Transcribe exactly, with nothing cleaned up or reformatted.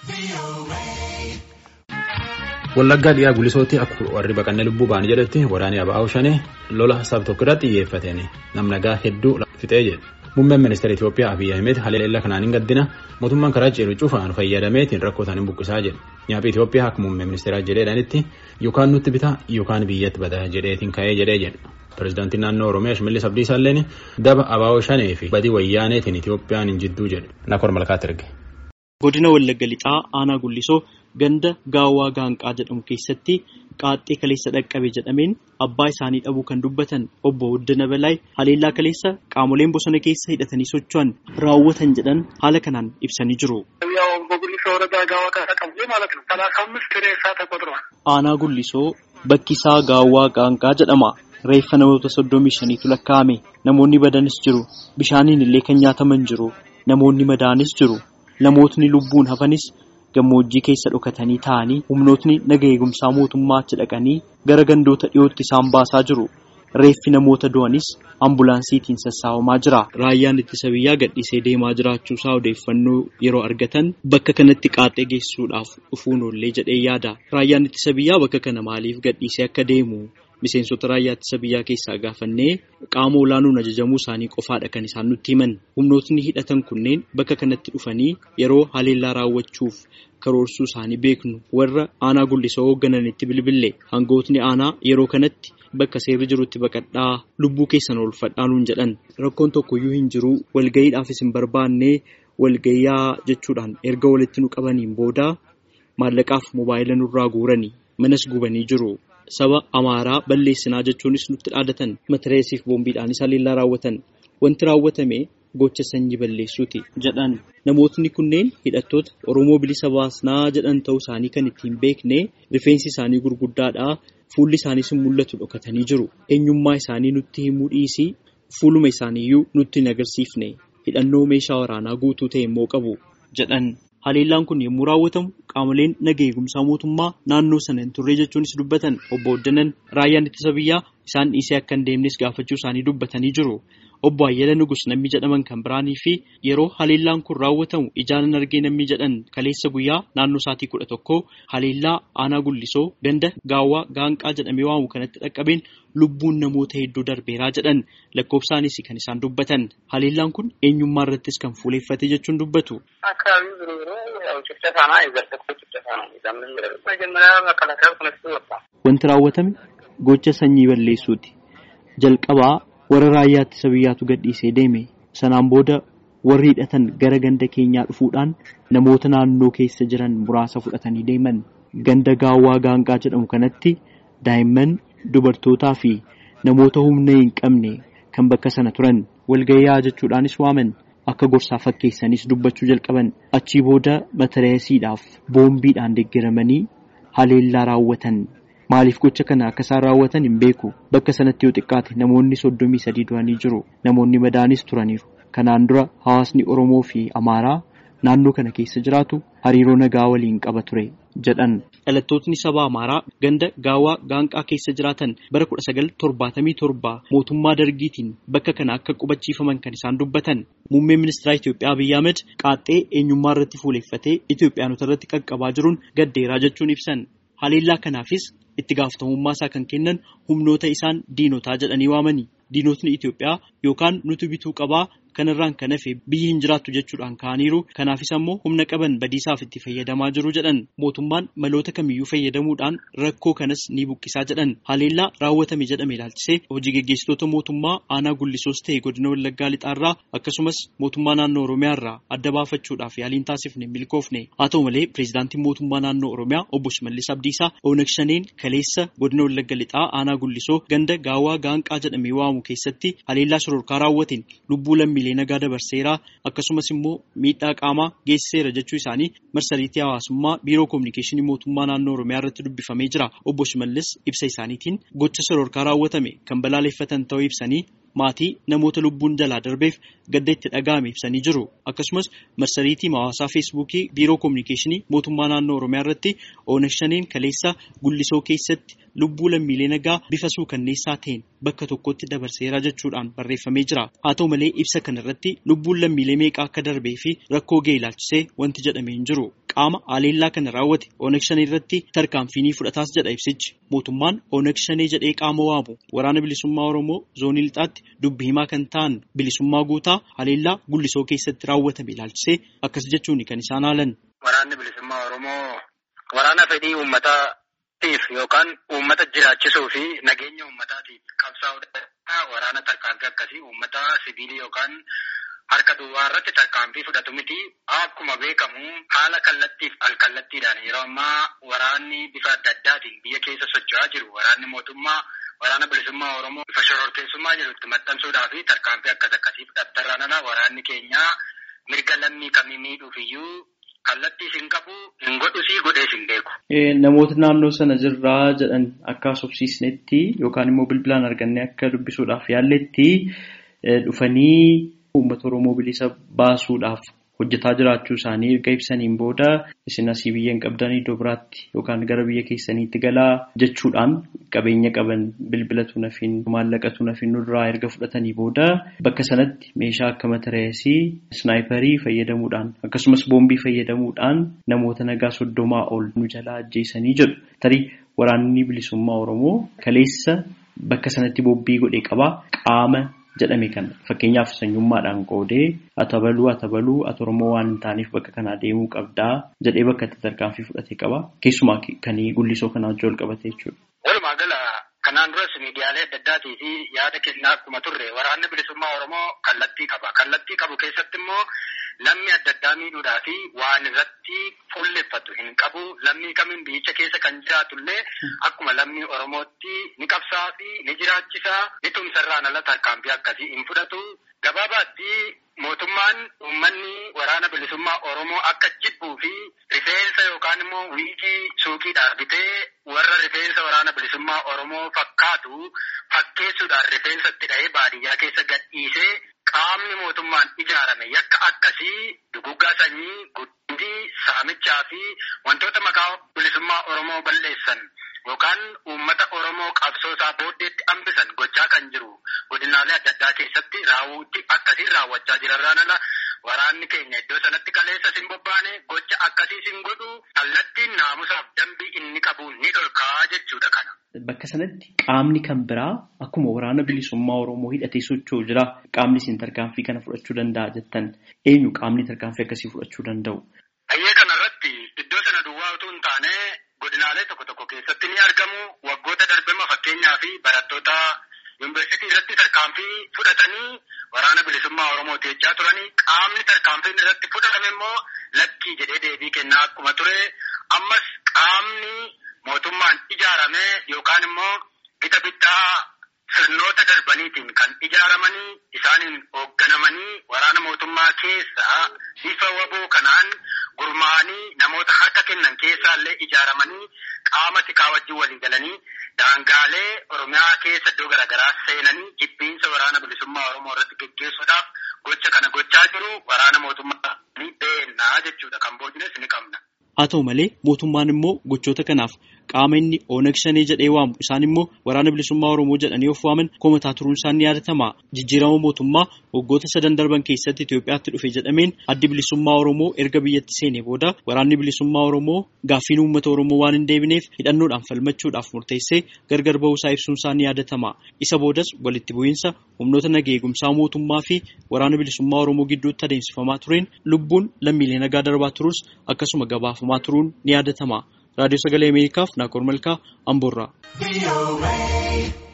Wallaggaa dhiyaa gulisootti akka warri baqannee lubbuu ba'an jedhetti waraanni Aba'aa Shanee lola saba tokko irratti xiyyeeffateen namni nagaa hedduu fixee jedhe. Muummeen ministeera Itoophiyaa Abiyyi Ahmed haleellaa kanaan hin gaddina mootummaan karaa ceeruu cufaan fayyadameetiin rakkoo isaanii buqqisaa jedhe. Nyaaphi Itoophiyaa akka muummee ministeeraa jedheedhaanitti yookaan nutti bitaa yookaan biyyatti badaa jedheetiin ka'ee jedhee jedhe. Pireezidaantiin naannoo Oromiyaa Shimallis Abdiisaa illeen daba Aba'aa Shanee fi badii wayyaaneetiin Itoophiyaan hin jidduu jedhe. Nakoor Malkaatti erge. Godina Wallagga Lixaa Aanaa Gullisoo ganda Gaawwaa Gaanqaa jedhamu keessatti qaaxxee kaleessa dhaqqabe jedhameen abbaa isaanii dhabuu kan dubbatan obbo Wuddina Balaay haleellaa kaleessa qaamoleen bosona keessa hidhatanii socho'an raawwatan jedhan haala kanaan ibsanii jiru. Aanaa Gullisoo bakki isaa Gaawwaa Gaanqaa jedhama. Reeffa namoota soddomii shaniitu lakkaa'ame. Namoonni badanis jiru. Bishaaniin illee kan nyaataman jiru. Namoonni madaanis jiru. Namootni lubbuun hafanis gammoojjii keessa dhokatanii taa'anii humnootni naga eegumsaa mootummaa achi dhaqanii gara gandoota dhiyootti isaan baasaa jiru. Reeffi namoota du'anis ambulaansiitiin sassaabamaa jira. Raayyaan ittisa biyyaa gadhiisee deemaa jiraachuusaa odeeffannoo yeroo argatan bakka kanatti qaaxxee geessuudhaaf dhufuun oollee jedhee yaada. Raayyaan ittisa biyyaa bakka kana maaliif gadhiisee akka deemu miseensota raayyaa ittisa biyyaa keessaa gaafannee qaama olaanuun ajajamuu isaanii qofaadha kan isaan nutti himan. Humnootni hidhatan kunneen bakka kanatti dhufanii yeroo haleellaa raawwachuuf karoorsuu isaanii beeknu warra Aanaa Gullisoo hooggananitti bilbille. Hangootni aanaa yeroo kanatti bakka seerri jirutti baqadhaa lubbuu keessan oolfadhaanuun jedhan. Rakkoon tokkoyyuu hin jiru walgayiidhaafis hin barbaanne walgayaa jechuudhaan erga walitti nu qabaniin booda maallaqaaf moobaayila nurraa guuranii manas gubanii jiru. Saba Amaaraa balleessinaa jechuunis nutti dhaadatan matireesiif boombiidhaanis haleellaa raawwatan. Wanti raawwatame gocha sanyii balleessuuti jedhan. Namootni kunneen hidhattoota Oromoo bilisa baasnaa jedhan ta'uu isaanii kan ittiin beekne rifeensi isaanii gurguddaadha. Fuulli isaaniis mul'atu dhokatanii jiru. Eenyummaa isaanii nutti himuu dhiisii fuuluma isaaniiyyuu nutti hin agarsiifne. Hidhannoo meeshaa waraanaa guutuu ta'e immoo qabu jedhan. Haleellaan kun yommuu raawwatamu qaamoleen naga eegumsaa mootummaa naannoo sana hin turre jechuunis dubbatan obbo Wuddinan raayyaan ittisa biyyaa isaan dhiisee akka hin deemnes gaafachuu isaanii dubbatanii jiru. Obbo Ayyala Nugus namni jedhaman kan biraanii fi yeroo haleellaan kun raawwatamu ijaanan argee namni jedhan kaleessa guyyaa naannoo saatii kudha tokkoo haleellaa Aanaa Gullisoo ganda Gaawwaa Gaanqaa jedhamee waamu kanatti dhaqqabeen lubbuun namoota hedduu darbeeraa jedhan lakkoofsaanis kan isaan dubbatan. Haleellaan kun eenyummaa irrattis kan fuuleeffate jechuun dubbatu. Wanti raawwatame gocha sanyii balleessuuti. Jalqabaa warra raayyaa ittisa biyyaatu gadhiisee deeme. Sanaan booda warri hidhatan gara ganda keenyaa dhufuudhaan namoota naannoo keessa jiran muraasa fudhatanii deeman. Ganda Gaawwaa Gaanqaa jedhamu kanatti daa'imman, dubartootaa fi namoota humna hin qabne kan bakka sana turan walgayyaa jechuudhaanis waaman. Akka gorsaa fakkeessanis dubbachuu jalqaban. Achii booda matireesiidhaaf boombiidhaan deeggaramanii haleellaa raawwatan. Maaliif gocha kana akka isaan raawwatan hin beeku. Bakka sanatti yoo xiqqaate namoonni soddomii sadii du'anii jiru. Namoonni madaanis turaniiru. Kanaan dura hawaasni Oromoo fi Amaaraa naannoo kana keessa jiraatu hariiroo nagaa waliin qaba ture jedhan. Dhalattootni saba Amaaraa ganda Gaawwaa Gaanqaa keessa jiraatan bara kudha sagal torbaatamii torba mootummaa dargiitiin bakka kana akka qubachiifaman kan isaan dubbatan. Muummeen ministeera Itoophiyaa Abiyyi Ahmed qaaxxee eenyummaa irratti fuuleeffatee Itoophiyaanota irratti qaqqabaa jiruun gaddeeraa jechuun ibsan. Haleellaa kanaafis itti gaafatamummaa isaa kan kennan humnoota isaan diinotaa jedhanii waamani. Diinotni Itoophiyaa yookaan nuti bituu qabaa kanarraan kan hafe biyyi hin jiraattu jechuudhaan ka'aniiru. Kanaafis ammoo humna qaban badiisaaf itti fayyadamaa jiru jedhan. Mootummaan maloota kamiyyuu fayyadamuudhaan rakkoo kanas ni buqqisaa jedhan. Haleellaa raawwatame jedhame ilaalchisee hojii gaggeessitoota mootummaa Aanaa Gullisoos ta'e godina Wallaggaa Lixaarraa akkasumas mootummaa naannoo Oromiyaarraa adda baafachuudhaaf yaaliin taasifne milkoofne. Haa ta'u malee pireezidaantiin mootummaa naannoo Oromiyaa obbo Shimallis Abdiisaa Oonag Shaneen kaleessa godina Wallagga Lixaa Aanaa Gullisoo ganda Gaawwaa Gaanqaa jedhamee waamu keessatti haleellaa shororkaa raawwateen lubbuu lammiilee nagaa dabarseera akkasumas immoo miidhaa qaamaa geessiseera jechuu isaanii marsariitii hawaasummaa biiroo koominikeeshinii mootummaa naannoo Oromiyaa irratti dubbifamee jira. Obbo Shimallis ibsa isaaniitiin gocha shororkaa raawwatame kan balaaleffatan ta'uu ibsanii maatii namoota lubbuun jalaa darbeef gadda itti dhaga'ame ibsanii jiru. Akkasumas marsariitii hawaasaa feesbuukii biiroo koominikeeshinii mootummaa naannoo Oromiyaa irratti Oonag Shaneen kaleessa Gullisoo keessatti lubbuu lammiilee nagaa bifa suukanneessaa ta'een bakka tokkotti dabarseera jechuudhaan barreeffamee jira. Haa ta'u malee ibsa kana irratti lubbuun lammiilee meeqa akka darbee fi rakkoo ga'e ilaalchisee wanti jedhamee hin jiru. Qaama haleellaa kana raawwate Oonag Shanee irratti tarkaanfii ni fudhataas jedha ibsichi. Mootummaan Oonag Shanee jedhee qaama waamu waraana bilisummaa Oromoo zoonii lixaatti dubbii himaa kan ta'an bilisummaa guutaa haleellaa Gullisoo keessatti raawwatame ilaalchisee akkas jechuun kan isaan haalan. Waraanni bilisummaa Oromoo waraana fedhii uummataatiif yookaan uummata jiraachisuu fi nageenya uummataatiif qabsaa'udha. Waraana tarkaanfii akkasii uummata sibiilii yookaan harka duwwaa irratti tarkaanfii fudhatu miti. Akkuma beekamu haala kallattiif alkallattiidhaan yeroo ammaa waraanni bifa adda addaatiin biyya keessa socho'aa jiru. Waraanni mootummaa waraana bilisummaa Oromoo bifa shororkeessummaa jirutti maxxansuudhaa fi tarkaanfii akkas akkasii fudhattarraan ala waraanni keenya mirga lammii kamii miidhuuf iyyuu kallattii isin qabu hin godhusii godhee isin beeku. Namoota naannoo sana jirraa jedhan akka haasofsiisnetti yookaan immoo bilbilaan arganne akka dubbisuudhaaf yaalletti dhufanii uummata Oromoo bilisa baasuudhaaf hojjetaa jiraachuu isaanii erga ibsaniin booda isin asii biyya hin qabdan iddoo biraatti yookaan gara biyya keessaniitti galaa jechuudhaan qabeenya qaban bilbilatu nafiin maallaqatu nafiin nurraa erga fudhatanii booda bakka sanatti meeshaa akka matareesii snaayiparii fayyadamuudhaan akkasumas boombii fayyadamuudhaan namoota nagaa soddomaa ol nu jalaa ajjeesanii jedhu. Tarii waraanni bilisummaa Oromoo kaleessa bakka sanatti boombii godhee qabaa qaama jedhame kana fakkeenyaaf sanyummaadhaan qoodee atabaluu atabaluu ati Oromoo waan hin taaneef bakka kanaa deemuu qabdaa jedhee bakka itti tarkaanfii fudhatee qaba. Keessumaa kan Gullisoo kanaa wajjin wal qabatee jechuudha. Walumaa gala kanaan duras miidiyaalee adda addaatii fi yaada kennaa akkuma turre waraanni bilisummaa Oromoo kallattii qaba. Kallattii qabu keessatti immoo lammii adda addaa miidhuudhaa fi waan irratti fuulleffatu hin qabu. Lammii kamiin biyyicha keessa kan jiraatullee akkuma lammii Oromootti ni qabsaa fi ni jiraachisaa ni tumsarraan ala tarkaanfii akkasii hin fudhatu. Gabaabaatti mootummaan uummanni waraana bilisummaa Oromoo akka jibbuu fi rifeensa yookaan immoo wiigii suuqiidhaan bitee warra rifeensa waraana bilisummaa Oromoo fakkaatu fakkeessuudhaan rifeensatti dha'ee baadiyyaa keessa gadhiisee qaamni mootummaan ijaarame yakka akkasii duguggaa sanyii guddii saamichaa fi wantoota maqaa bilisummaa Oromoo balleessan yookaan uummata Oromoo qabsoo isaa booddeetti hambisan gochaa kan jiru godinaalee adda addaa keessatti raawwuutti akkasiin raawwachaa jirarraan ala waraanni keenya iddoo sanatti kaleessa sin bobbaane gocha akkasii sin godhu kallattiin naamusaaf dambii inni qabu ni dhorkaa jechuudha kana. Bakka sanatti qaamni kan biraa akkuma waraana bilisummaa Oromoo hidhatee socho'u jira. Qaamni isin tarkaanfii kana fudhachuu danda'a jettan eenyu qaamni tarkaanfii akkasii fudhachuu danda'u? Ayyee kanarratti iddoo sana duwwaa utuu hin taane godinaalee tokko tokko keessatti ni argamu. Waggoota darbema fakkeenyaa fi barattoota yuunivarsiitii irratti tarkaanfii fudhatanii waraana bilisummaa Oromoo jechaa turanii qaamni tarkaanfiin irratti fudhatame immoo lakkii jedhee deebii kennaa akkuma ture. Ammas qaamni mootummaan ijaarame yookaan immoo bita bittaa sirnoota darbaniitiin kan ijaaramanii isaaniin hoogganamanii waraana mootummaa keessaa bifa waboo kanaan gurmaa'anii namoota harka kennan keessaallee ijaaramanii qaama tikaa wajjin walii galanii daangaalee Oromiyaa keessa iddoo garaagaraa seenanii jibbiinsa waraana bilisummaa Oromoo irratti gaggeessuudhaaf gocha kana gochaa jiru. Waraana mootummaa ni beennaa jechuudha. Kan boodines ni qabna. Haa ta'u malee mootummaan immoo gochoota kanaaf qaama inni Oonag Shanee jedhee waamu isaan immoo waraana bilisummaa Oromoo jedhanii of waaman komataa turuun isaan ni yaadatama. Jijjiirama mootummaa waggoota sadan darban keessatti Itoophiyaatti dhufe jedhameen addi bilisummaa Oromoo erga biyyatti seenee booda waraanni bilisummaa Oromoo gaaffiin uummata Oromoo waan hin deebineef hidhannoodhaan falmachuudhaaf murteessee gargar ba'uusaa ibsuun isaa ni yaadatama. Isa boodas walitti bu'iinsa humnoota nagaa eegumsaa mootummaa fi waraana bilisummaa Oromoo gidduutti adeemsifamaa tureen lubbuun lammiilee nagaa darbaa turus akkasuma gabaafamaa turuun ni yaadatama. Raadiyoo Sagalee Ameerikaaf Naakor Malkaa Amboorraa.